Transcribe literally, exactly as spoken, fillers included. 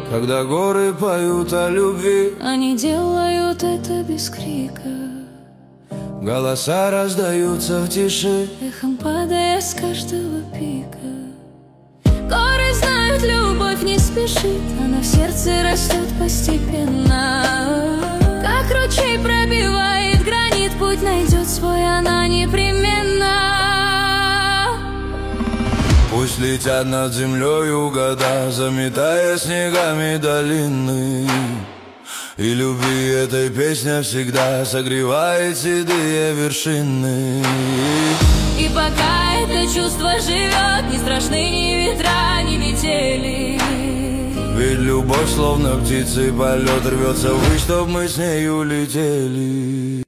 Когда горы поют о любви, они делают это без крика. Голоса раздаются в тиши, эхом падая с каждого пика. Горы знают, любовь не спешит, она в сердце растет постепенно. Как ручей пробивает гранит, путь найдет свой она непременно. Пусть летят над землею года, заметая снегами долины. И любви этой песня всегда согревает седые вершины. И пока это чувство живет, не страшны ни ветра, ни метели. Ведь любовь словно птицы полет, рвется ввысь, чтоб мы с нею летели.